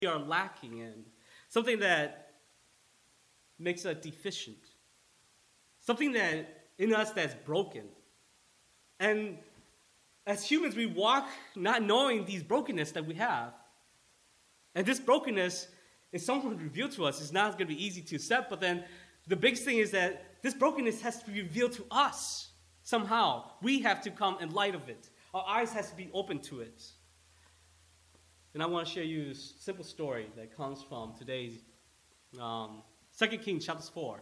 we are lacking in, something that makes us deficient, something that in us that's broken. And as humans, we walk not knowing these brokenness that we have. And this brokenness is something revealed to us. It's not going to be easy to accept, but then the biggest thing is that this brokenness has to be revealed to us somehow. We have to come in light of it. Our eyes has to be open to it. And I want to share you a simple story that comes from today's 2 Kings chapter 4.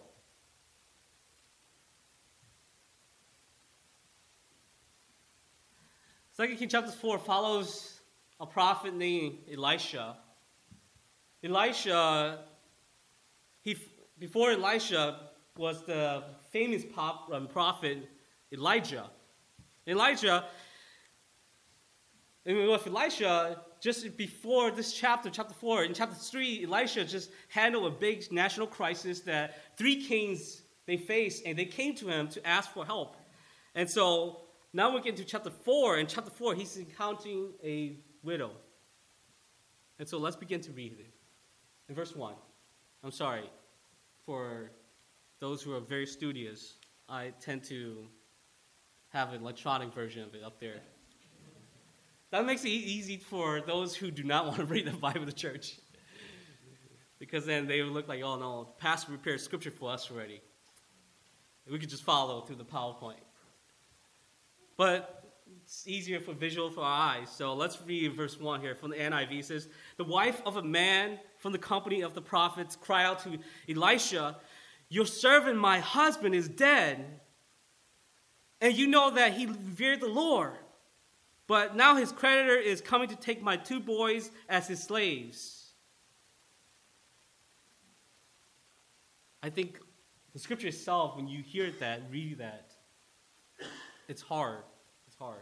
2 Kings chapter 4 follows a prophet named Elisha. Before Elisha was the famous prophet Elijah. With Elisha, just before this chapter 4, in chapter 3, Elisha just handled a big national crisis that 3 kings they faced, and they came to him to ask for help. And so now we get to chapter 4. In chapter 4, he's encountering a widow. And so let's begin to read it. In verse 1, I'm sorry, for those who are very studious, I tend to have an electronic version of it up there. That makes it easy for those who do not want to read the Bible to church. Because then they would look like, oh no, the pastor prepared scripture for us already. We could just follow through the PowerPoint. But it's easier for visual for our eyes. So let's read verse 1 here from the NIV. It says, the wife of a man from the company of the prophets cried out to Elisha, your servant, my husband, is dead. And you know that he revered the Lord. But now his creditor is coming to take my 2 boys as his slaves. I think the scripture itself, when you hear that, read that, it's hard. It's hard.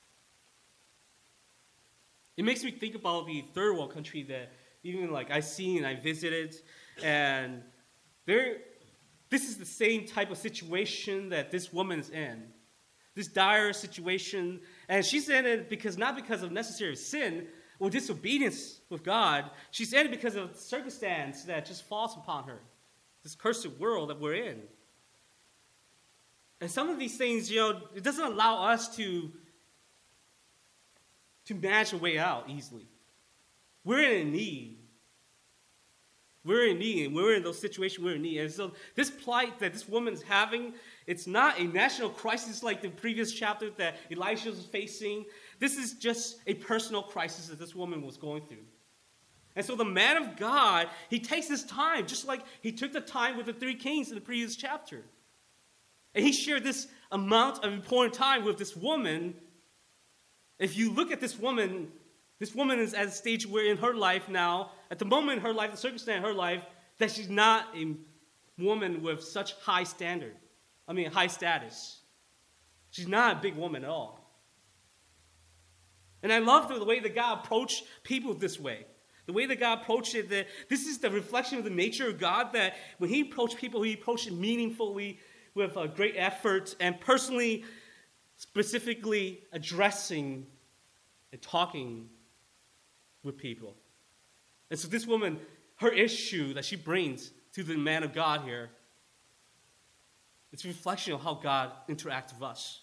It makes me think about the third world country that even like I seen and I visited, and this is the same type of situation that this woman is in. This dire situation, and she's in it not because of necessary sin or disobedience with God. She's in it because of circumstance that just falls upon her. This cursed world that we're in. And some of these things, it doesn't allow us to manage a way out easily. We're in need. We're in need, and we're in those situations we're in need. And so this plight that this woman's having, it's not a national crisis like the previous chapter that Elisha was facing. This is just a personal crisis that this woman was going through. And so the man of God, he takes his time, just like he took the time with the 3 kings in the previous chapter. And he shared this amount of important time with this woman. If you look at this woman is at a stage where in her life now, at the moment in her life, the circumstance in her life, that she's not a woman with such high status. She's not a big woman at all. And I love the way that God approached people this way. The way that God approached it, that this is the reflection of the nature of God, that when he approached people, he approached it meaningfully with a great effort and personally, specifically addressing and talking with people. And so this woman, her issue that she brings to the man of God here, it's a reflection of how God interacts with us.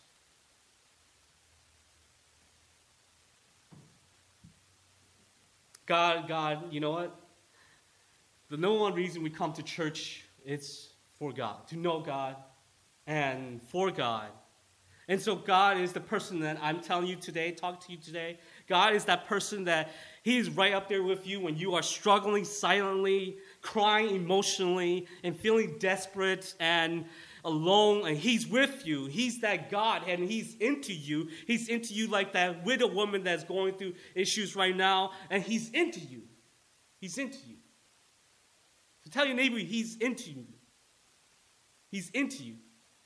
God, you know what? The number one reason we come to church is for God, to know God and for God. And so God is the person that I'm telling you today, talking to you today. God is that person that he is right up there with you when you are struggling silently, crying emotionally, and feeling desperate and alone, and he's with you. He's that God, and he's into you. He's into you like that widow woman that's going through issues right now, and he's into you. He's into you. So tell your neighbor, he's into you. He's into you.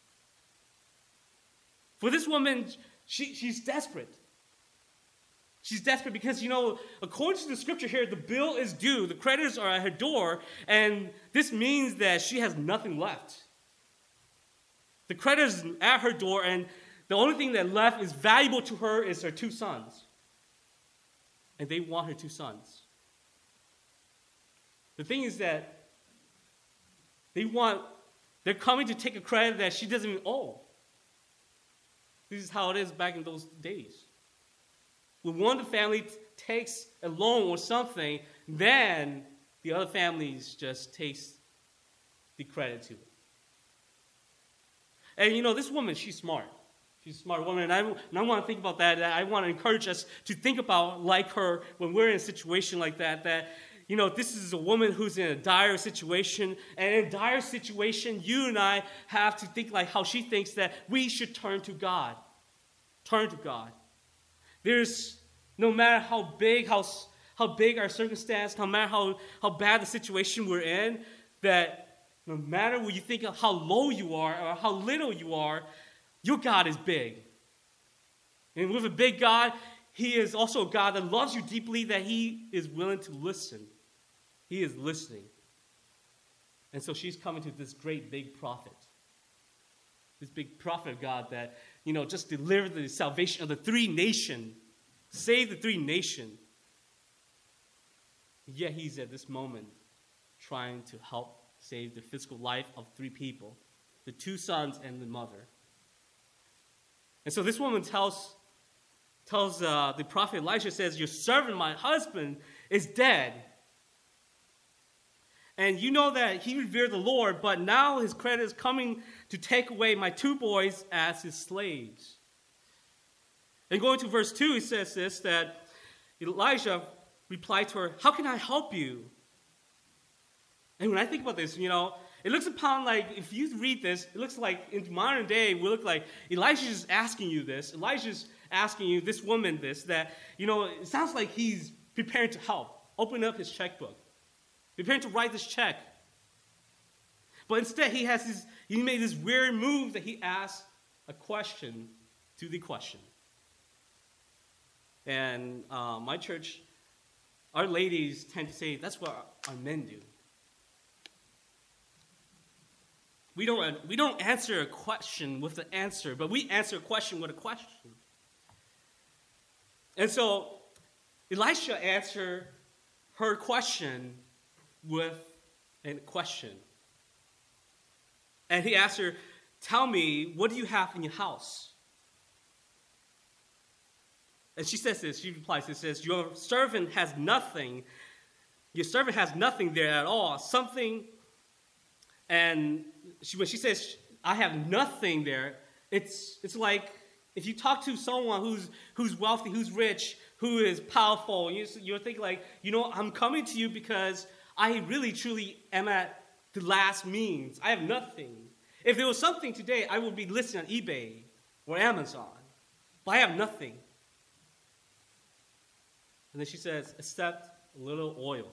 For this woman, she's desperate. She's desperate because, according to the scripture here, the bill is due. The creditors are at her door, and this means that she has nothing left. The creditors at her door, and the only thing that left is valuable to her is her 2 sons. And they want her 2 sons. The thing is that they're coming to take a credit that she doesn't even owe. This is how it is back in those days. When one of the family takes a loan or something, then the other families just takes the credit to it. And this woman, she's smart. She's a smart woman, and I want to think about that. I want to encourage us to think about like her when we're in a situation like that, this is a woman who's in a dire situation, and in a dire situation, you and I have to think like how she thinks, that we should turn to God. Turn to God. There's, no matter how big our circumstance, no matter how bad the situation we're in, that no matter what you think of how low you are or how little you are, your God is big. And with a big God, He is also a God that loves you deeply, that He is willing to listen. He is listening. And so she's coming to this great big prophet. This big prophet of God that, just delivered the salvation of the three nations. Save the three nations. Yet he's at this moment trying to help save the physical life of three people. The two sons and the mother. And so this woman tells the prophet Elisha, says, your servant, my husband, is dead. And you know that he revered the Lord, but now his credit is coming to take away my two boys as his slaves. And going to verse 2, he says this, that Elijah replied to her, how can I help you? And when I think about this, it looks upon like, if you read this, it looks like in modern day, we look like Elijah's asking you this. Elijah's asking you, this woman, this, that, it sounds like he's preparing to help, open up his checkbook, preparing to write this check. But instead, he made this weird move that he asked a question to the question. And my church, our ladies tend to say, that's what our men do. We don't answer a question with an answer, but we answer a question with a question. And so Elisha answered her question with a question. And he asked her, tell me, what do you have in your house? And she says this, she replies, it says, your servant has nothing there at all. Something, and when she says, I have nothing there, it's like if you talk to someone who's wealthy, who's rich, who is powerful, you're thinking like, I'm coming to you because I really, truly am at the last means. I have nothing. If there was something today, I would be listed on eBay or Amazon. But I have nothing. And then she says, except a little oil.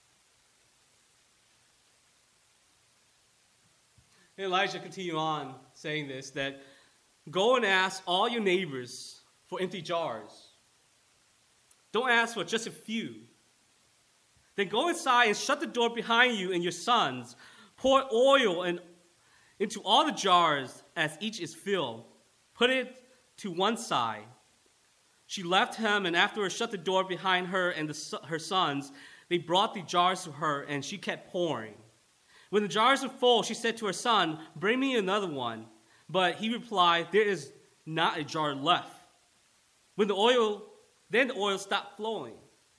And Elijah continued on saying this, that go and ask all your neighbors for empty jars. Don't ask for just a few. Then go inside and shut the door behind you and your sons. Pour oil into all the jars as each is filled. Put it to one side. She left him and afterwards shut the door behind her and her sons. They brought the jars to her and she kept pouring. When the jars were full, she said to her son, bring me another one. But he replied, there is not a jar left. Then the oil stopped flowing.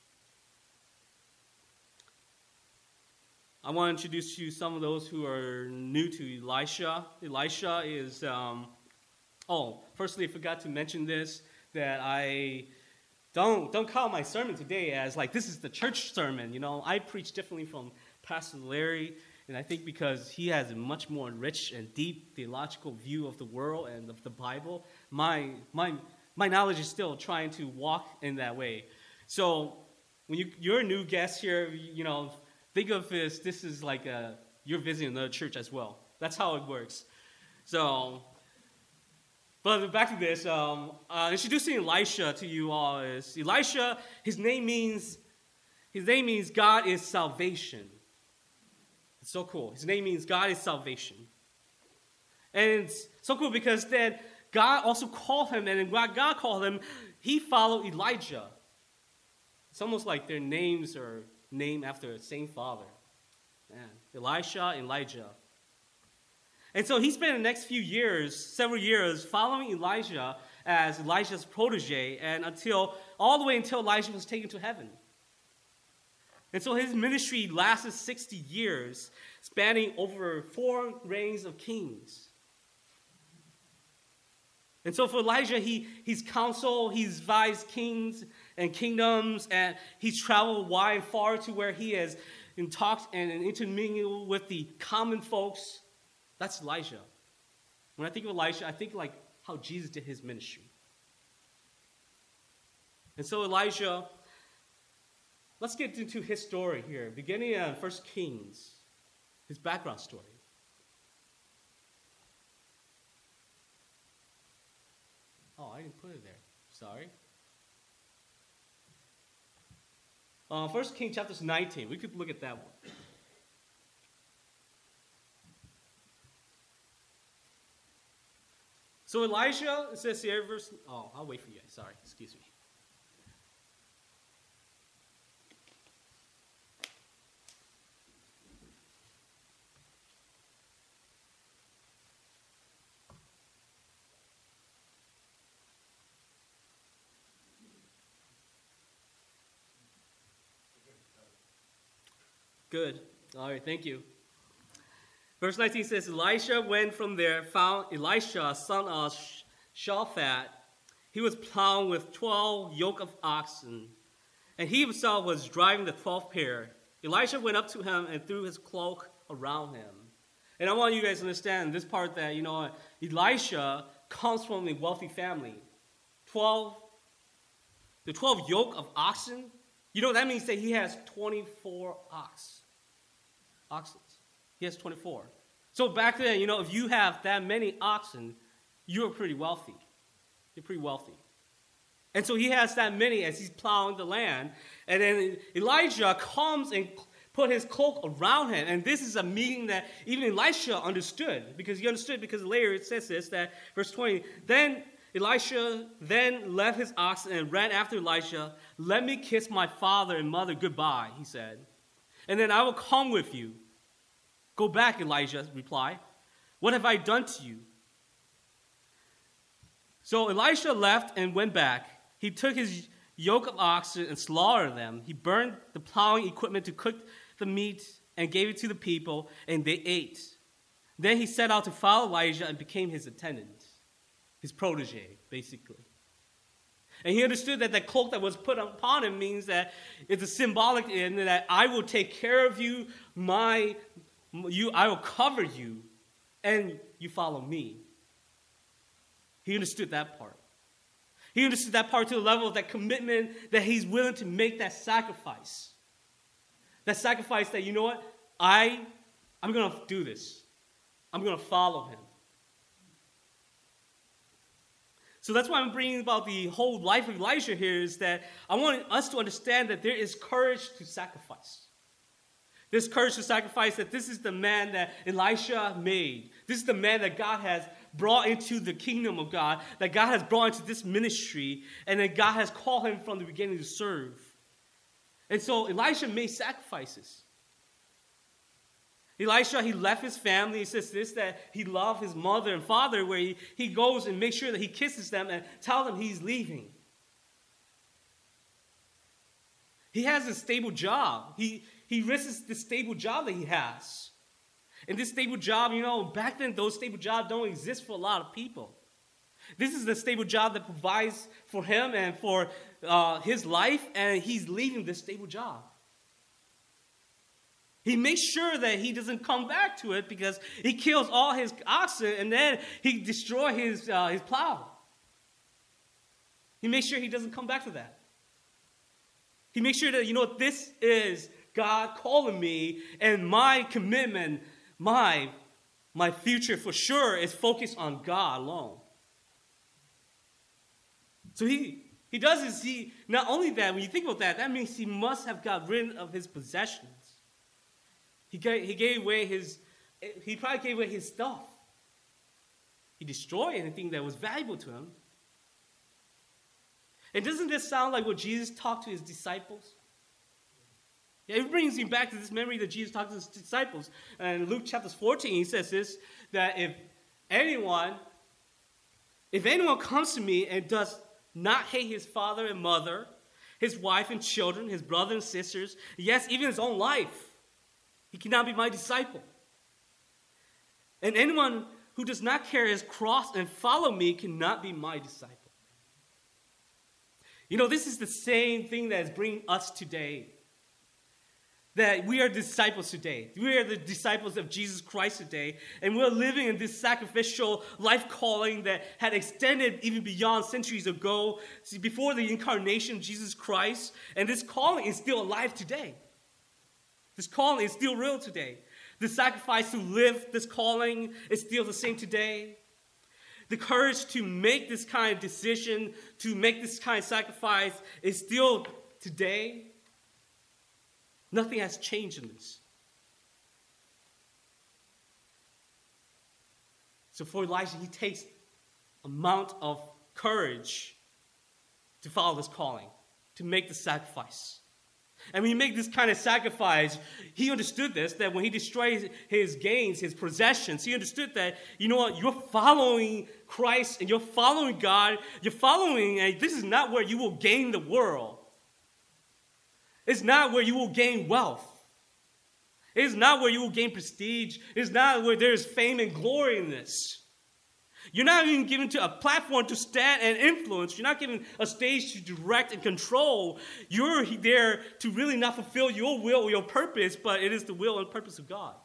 I want to introduce you some of those who are new to Elisha. Elisha is, firstly, I forgot to mention this, that I don't call my sermon today as like, this is the church sermon. I preach differently from Pastor Larry, and I think because he has a much more rich and deep theological view of the world and of the Bible, my knowledge is still trying to walk in that way. So when you're a new guest here, think of this is like you're visiting another church as well. That's how it works. So, but back to this. Introducing Elisha to you all is Elisha. His name means God is salvation. It's so cool. His name means God is salvation, and it's so cool because then God also called him, and when God called him, he followed Elijah. It's almost like their names are named after the same father. Man, Elisha, Elijah. And so he spent the next few years, several years, following Elijah as Elijah's protege, and all the way until Elijah was taken to heaven. And so his ministry lasted 60 years, spanning over 4 reigns of kings. And so for Elijah, he's counseled, he's advised kings and kingdoms, and he's traveled wide and far to where he has talked and intermingled with the common folks. That's Elijah. When I think of Elijah, I think like how Jesus did his ministry. And so Elijah, let's get into his story here, beginning in 1 Kings, his background story. Oh, I didn't put it there. Sorry. 1 Kings chapter 19. We could look at that one. So Elijah, it says here, I'll wait for you guys. Sorry, excuse me. Good. All right, thank you. Verse 19 says, Elisha went from there, found Elisha, son of Shaphat. He was plowing with 12 yoke of oxen, and he himself was driving the 12th pair. Elisha went up to him and threw his cloak around him. And I want you guys to understand this part that, Elisha comes from a wealthy family. The 12 yoke of oxen, that means that he has 24 oxen. He has 24. So back then, if you have that many oxen, you're pretty wealthy. You're pretty wealthy. And so he has that many as he's plowing the land. And then Elijah comes and put his cloak around him. And this is a meaning that even Elisha understood. Because later it says this, that verse 20, then Elisha left his oxen and ran after Elisha. Let me kiss my father and mother goodbye, he said. And then I will come with you. Go back, Elijah replied. What have I done to you? So Elisha left and went back. He took his yoke of oxen and slaughtered them. He burned the plowing equipment to cook the meat and gave it to the people, and they ate. Then he set out to follow Elijah and became his attendant, his protege, basically. And he understood that the cloak that was put upon him means that it's a symbolic in that I will take care of you, I will cover you, and you follow me. He understood that part. He understood that part to the level of that commitment that he's willing to make that sacrifice. That sacrifice that, I'm going to do this. I'm going to follow him. So that's why I'm bringing about the whole life of Elijah here is that I want us to understand that there is courage to sacrifice. This courage to sacrifice, that this is the man that Elisha made. This is the man that God has brought into the kingdom of God, that God has brought into this ministry, and that God has called him from the beginning to serve. And so Elisha made sacrifices. Elisha, he left his family. He says this, that he loved his mother and father, where he goes and makes sure that he kisses them and tells them he's leaving. He has a stable job. He risks the stable job that he has. And this stable job, back then those stable jobs don't exist for a lot of people. This is the stable job that provides for him and for his life, and he's leaving this stable job. He makes sure that he doesn't come back to it because he kills all his oxen and then he destroys his plow. He makes sure he doesn't come back to that. He makes sure that, this is God calling me, and my commitment, my future for sure is focused on God alone. So he does this. Not only that, when you think about that, that means he must have got rid of his possessions. He probably gave away his stuff. He destroyed anything that was valuable to him. And doesn't this sound like what Jesus talked to his disciples? Yeah, it brings me back to this memory that Jesus talked to his disciples. And in Luke chapter 14, he says this, that if anyone comes to me and does not hate his father and mother, his wife and children, his brothers and sisters, yes, even his own life, he cannot be my disciple. And anyone who does not carry his cross and follow me cannot be my disciple. You know, this is the same thing that is bringing us today. That we are disciples today. We are the disciples of Jesus Christ today. And we're living in this sacrificial life calling that had extended even beyond centuries ago, before the incarnation of Jesus Christ. And this calling is still alive today. This calling is still real today. The sacrifice to live this calling is still the same today. The courage to make this kind of decision, to make this kind of sacrifice is still today. Nothing has changed in this. So for Elijah, he takes an amount of courage to follow this calling, to make the sacrifice. And when you make this kind of sacrifice, he understood this, that when he destroys his gains, his possessions, he understood that, you know what, you're following Christ and you're following God, and this is not where you will gain the world. It's not where you will gain wealth. It's not where you will gain prestige. It's not where there is fame and glory in this. You're not even given to a platform to stand and influence. You're not given a stage to direct and control. You're there to really not fulfill your will or your purpose, but it is the will and purpose of God.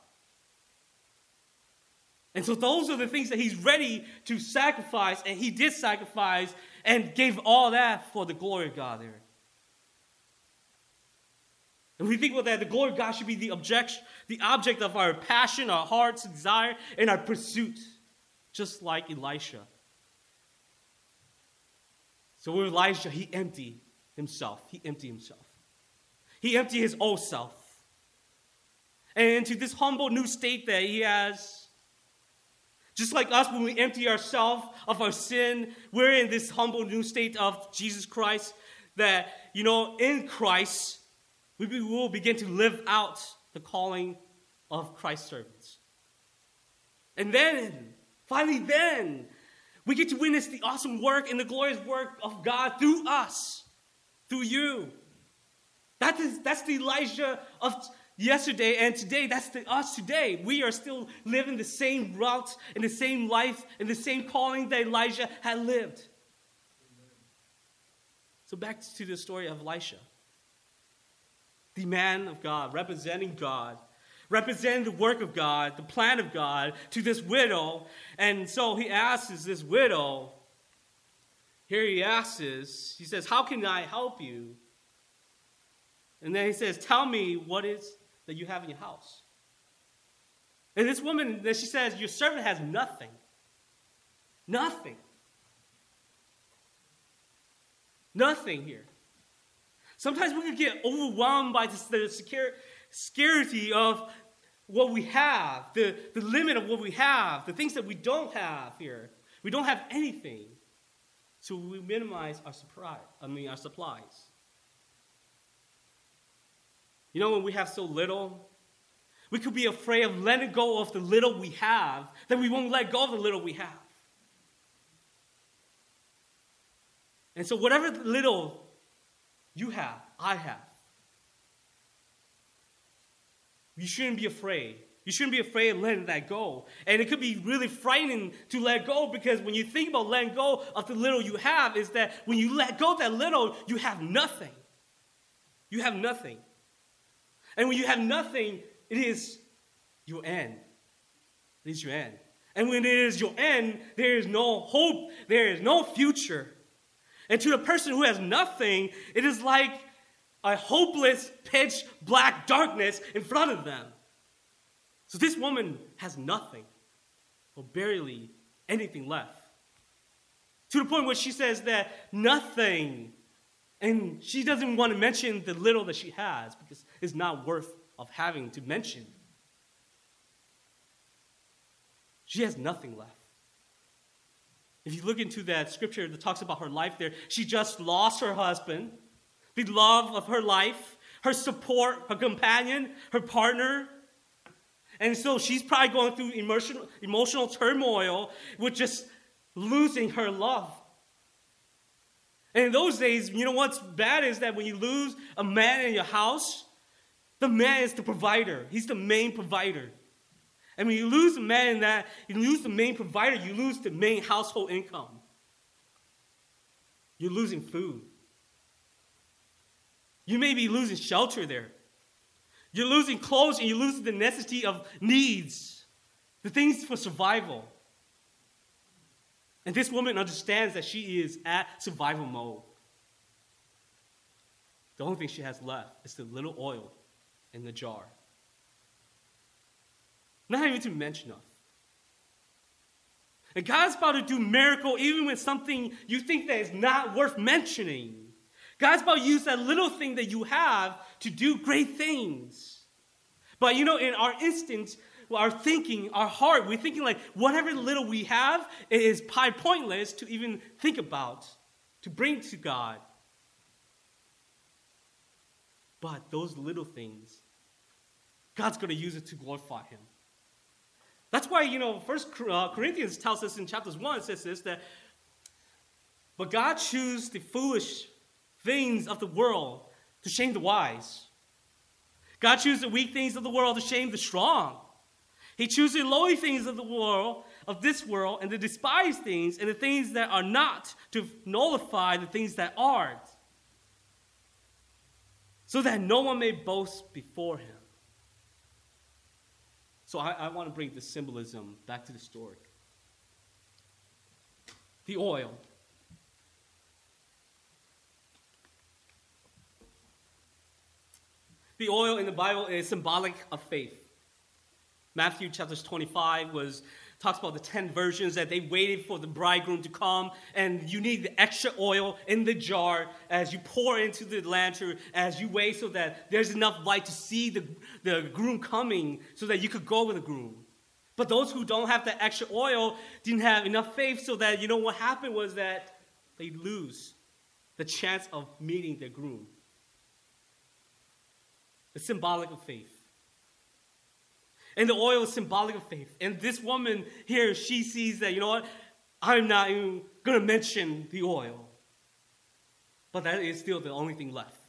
And so those are the things that he's ready to sacrifice, and he did sacrifice and gave all that for the glory of God there. And when we think about that, the glory of God should be the object of our passion, our heart's desire, and our pursuit, just like Elisha. So with Elijah, he emptied himself. He emptied his old self. And into this humble new state that he has, just like us, when we empty ourselves of our sin, we're in this humble new state of Jesus Christ that, you know, in Christ, we will begin to live out the calling of Christ's servants. And then, finally then, we get to witness the awesome work and the glorious work of God through us, through you. That's the Elijah of yesterday, and today, that's us today. We are still living the same route and the same life and the same calling that Elijah had lived. Amen. So back to the story of Elisha. The man of God, representing the work of God, the plan of God to this widow. And so he asks this widow, he says, how can I help you? And then he says, tell me what is that you have in your house. And this woman, she says, your servant has nothing. Nothing. Nothing here. Sometimes we can get overwhelmed by the scarcity of what we have, the limit of what we have, the things that we don't have here. We don't have anything. So we minimize our supplies. You know, when we have so little, we could be afraid of letting go of the little we have, that we won't let go of the little we have. And so whatever little you have, I have, you shouldn't be afraid. You shouldn't be afraid of letting that go. And it could be really frightening to let go, because when you think about letting go of the little you have, is that when you let go of that little, you have nothing. You have nothing. And when you have nothing, it is your end. It is your end. And when it is your end, there is no hope. There is no future. And to the person who has nothing, it is like a hopeless, pitch black darkness in front of them. So this woman has nothing, or barely anything left. To the point where she says that nothing, and she doesn't want to mention the little that she has, because it's not worth of having to mention. She has nothing left. If you look into that scripture that talks about her life there, she just lost her husband, the love of her life, her support, her companion, her partner. And so she's probably going through emotional turmoil with just losing her love. And in those days, you know what's bad is that when you lose a man in your house, the man is the provider. He's the main provider. And when you lose a man in that, you lose the main provider, you lose the main household income. You're losing food. You may be losing shelter there. You're losing clothes and you're losing the necessity of needs, the things for survival. And this woman understands that she is at survival mode. The only thing she has left is the little oil in the jar. Not even to mention of. And God's about to do a miracle even when something you think that is not worth mentioning. God's about to use that little thing that you have to do great things. But you know, in our instinct, our thinking, our heart, we're thinking like whatever little we have, it is pointless to even think about, to bring to God. But those little things, God's going to use it to glorify Him. That's why, you know, 1 Corinthians tells us in chapters 1, it says this, that, but God chooses the foolish things of the world to shame the wise. God chooses the weak things of the world to shame the strong. He chooses the lowly things of the world, of this world, and the despised things, and the things that are not, to nullify the things that are, so that no one may boast before Him. So I want to bring the symbolism back to the story. The oil. The oil in the Bible is symbolic of faith. Matthew chapter 25 talks about the 10 virgins that they waited for the bridegroom to come, and you need the extra oil in the jar as you pour into the lantern, as you wait so that there's enough light to see the groom coming so that you could go with the groom. But those who don't have the extra oil didn't have enough faith, so that, you know, what happened was that they lose the chance of meeting their groom. It's symbolic of faith. And the oil is symbolic of faith. And this woman here, she sees that, you know what? I'm not even going to mention the oil. But that is still the only thing left.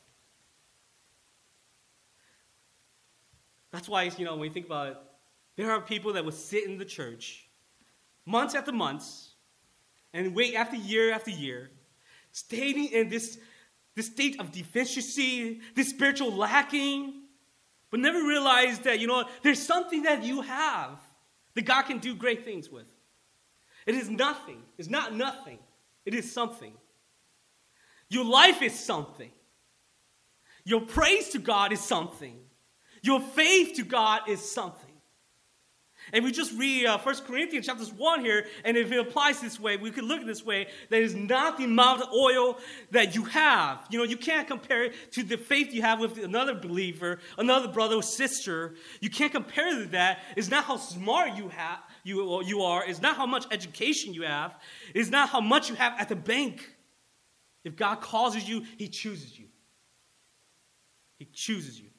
That's why, you know, when you think about it, there are people that will sit in the church months after months and wait after year, stating in this state of deficiency, this spiritual lacking, but never realize that, you know, there's something that you have that God can do great things with. It is nothing. It's not nothing. It is something. Your life is something. Your praise to God is something. Your faith to God is something. And we just read 1 Corinthians chapter 1 here, and if it applies this way, we could look at this way, that is not the amount of oil that you have. You know, you can't compare it to the faith you have with another believer, another brother or sister. You can't compare it to that. It's not how smart you are. It's not how much education you have. It's not how much you have at the bank. If God causes you, He chooses you. He chooses you.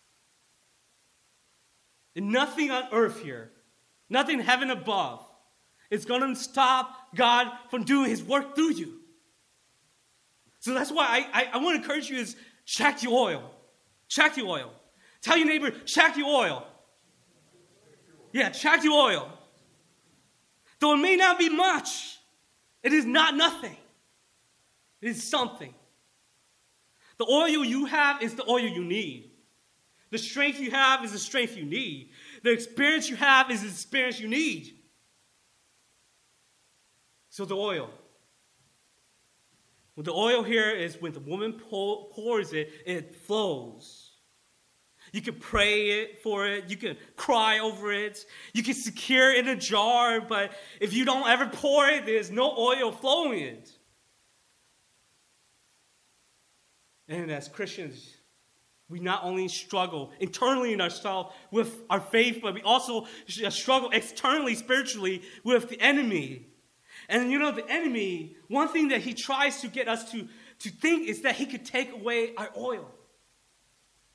And nothing on earth here, nothing in heaven above, is going to stop God from doing His work through you. So that's why I want to encourage you is check the oil. Check the oil. Tell your neighbor, check the oil. Yeah, check the oil. Though it may not be much, it is not nothing. It is something. The oil you have is the oil you need. The strength you have is the strength you need. The experience you have is the experience you need. So the oil. Well, the oil here is when the woman pours it, it flows. You can pray for it. You can cry over it. You can secure it in a jar, but if you don't ever pour it, there's no oil flowing in it. And as Christians, we not only struggle internally in ourselves with our faith, but we also struggle externally, spiritually, with the enemy. And you know, the enemy, one thing that he tries to get us to think is that he could take away our oil.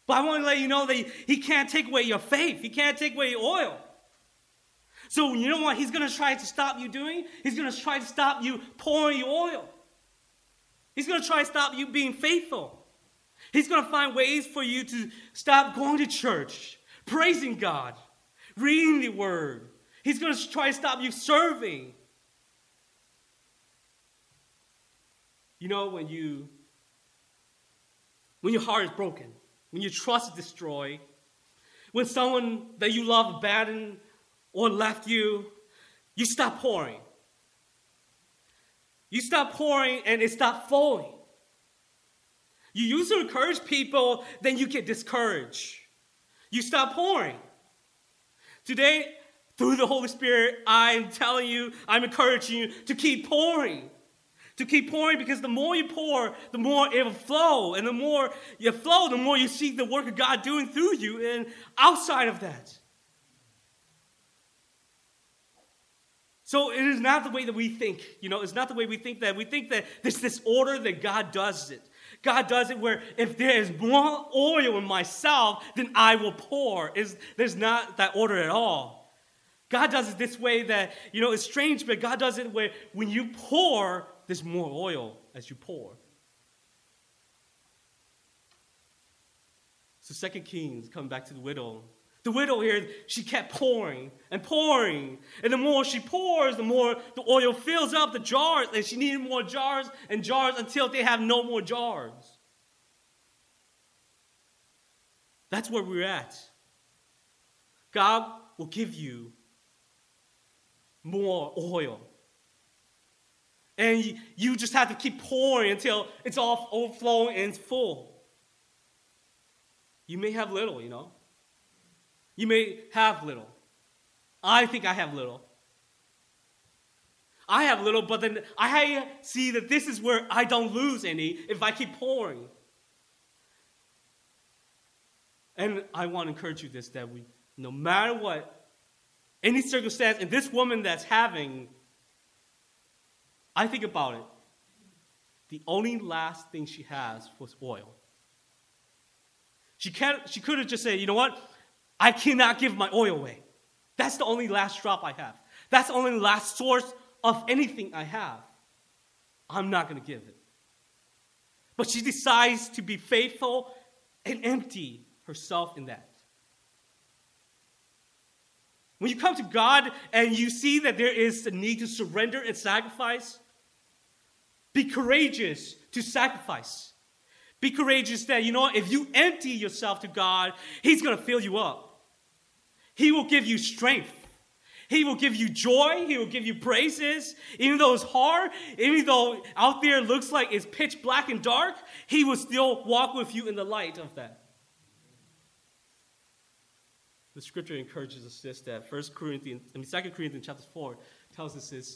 But I want to let you know that he can't take away your faith. He can't take away your oil. So you know what he's going to try to stop you doing? He's going to try to stop you pouring your oil. He's going to try to stop you being faithful. He's going to find ways for you to stop going to church, praising God, reading the Word. He's going to try to stop you serving. You know, when your heart is broken, when your trust is destroyed, when someone that you love abandoned or left you, you stop pouring. You stop pouring and it stops flowing. You used to encourage people, then you get discouraged. You stop pouring. Today, through the Holy Spirit, I'm telling you, I'm encouraging you to keep pouring. To keep pouring, because the more you pour, the more it will flow. And the more you flow, the more you see the work of God doing through you and outside of that. So it is not the way that we think. It's not the way we think that. We think that there's this order that God does it. God does it where if there is more oil in myself, then I will pour. There's not that order at all. God does it this way that, it's strange, but God does it where when you pour, there's more oil as you pour. So 2 Kings, coming back to the widow. The widow here, she kept pouring and pouring. And the more she pours, the more the oil fills up the jars. And she needed more jars and jars until they have no more jars. That's where we're at. God will give you more oil. And you just have to keep pouring until it's all overflowing and it's full. You may have little, You may have little. I think I have little. I have little, but then I see that this is where I don't lose any if I keep pouring. And I want to encourage you that no matter what, any circumstance, and this woman that's having, I think about it, the only last thing she has was oil. She could have just said, you know what? I cannot give my oil away. That's the only last drop I have. That's the only last source of anything I have. I'm not going to give it. But she decides to be faithful and empty herself in that. When you come to God and you see that there is a need to surrender and sacrifice, be courageous to sacrifice. Be courageous that, if you empty yourself to God, He's going to fill you up. He will give you strength. He will give you joy. He will give you praises. Even though it's hard, even though out there it looks like it's pitch black and dark, He will still walk with you in the light of that. The scripture encourages us this, that 2 Corinthians chapter 4 tells us this.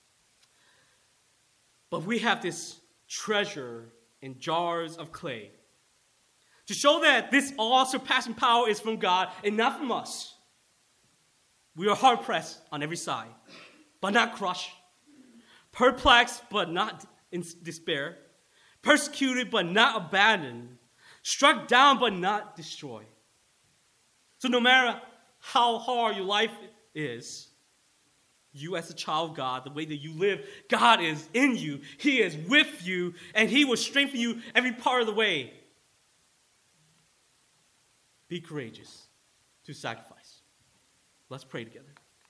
But we have this treasure in jars of clay, to show that this all-surpassing power is from God and not from us. We are hard-pressed on every side, but not crushed. Perplexed, but not in despair. Persecuted, but not abandoned. Struck down, but not destroyed. So no matter how hard your life is, you as a child of God, the way that you live, God is in you. He is with you, and He will strengthen you every part of the way. Be courageous to sacrifice. Let's pray together.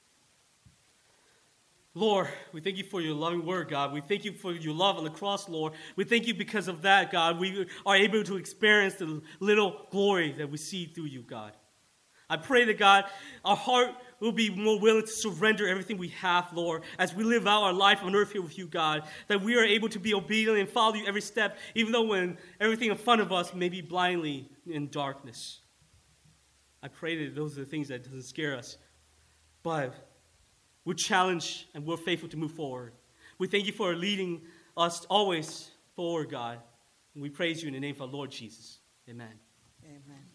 Lord, we thank You for Your loving word, God. We thank You for Your love on the cross, Lord. We thank You because of that, God. We are able to experience the little glory that we see through You, God. I pray that, God, our heart will be more willing to surrender everything we have, Lord, as we live out our life on earth here with You, God, that we are able to be obedient and follow You every step, even though when everything in front of us may be blindly in darkness. I pray that those are the things that doesn't scare us, but we're challenged and we're faithful to move forward. We thank You for leading us always forward, God. And we praise You in the name of our Lord Jesus. Amen. Amen.